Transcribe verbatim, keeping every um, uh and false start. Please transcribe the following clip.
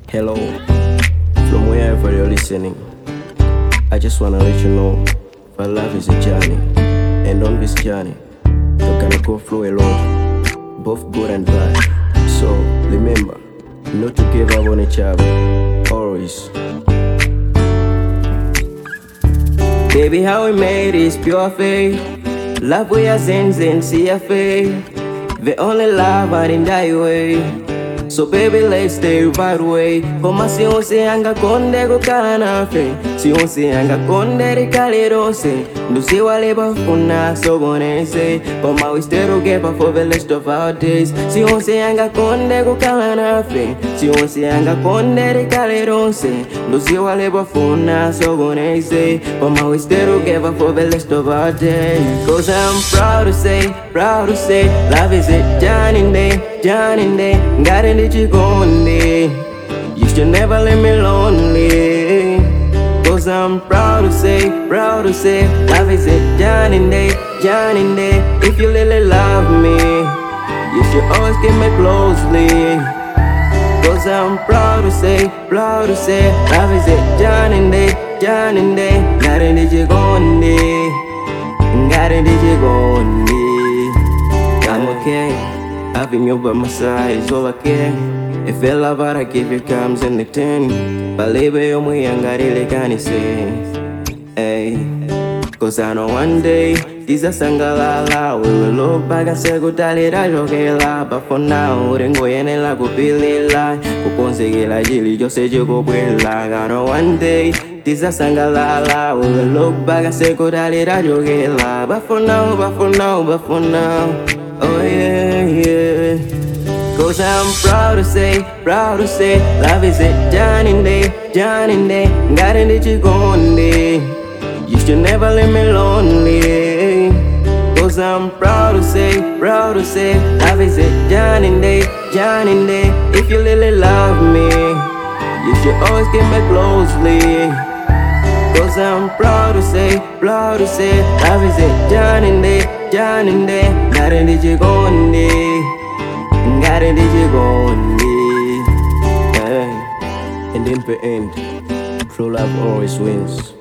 Hello, from wherever you're listening, I just wanna let you know that life is a journey, and on this journey, you're gonna go through a lot, both good and bad. So remember, not to give up on each other, always. Baby, how we made is pure faith. Love we are sins and see a faith. The only love I didn't die away. So baby, let's stay right way. Koma si onse anga konde kukala nafe, si onse anga konde rikale rose. Ndusi wale bafuna sobonese. Koma we stay together for the rest of our days. Si onse anga konde kukala nafe, si onse anga konde rikale rose. Ndusi wale bafuna sobonese. Koma we stay together for the rest of our days. Cause I'm proud to say, proud to say, love is a journey day, journey day. Got it that you going there. You should never leave me lonely. Cause I'm proud to say, proud to say, love is a journey day, journey day. If you really love me, you should always keep me closely. Cause I'm proud to say, proud to say, love is a journey day, journey day. Got it that you going there. Got it that you going there. I'm okay. Having you by my side is all I can. If I love what I give you comes in the ten. Believe you me and got it can say. Hey, cause I know one day this a sangalala. We will look back and say good talira jogela. But for now, urengo yene la kupili la. Kukonsegue la jili yo se jogo buela. I know one day this a sangalala. We will look back and say good talira jogela. But for now, but for now, but for now. Oh yeah, yeah. Cause I'm proud to say, proud to say, love is a journey day, journey day. Got it that you going there. You should never leave me lonely. Cause I'm proud to say, proud to say, love is a journey day, journey day. If you really love me, you should always keep me closely. Cause I'm proud to say, proud to say, love is a journey day, journey day. Got it that you going there. Got it that you going there. Hey. And in the end, true love always wins.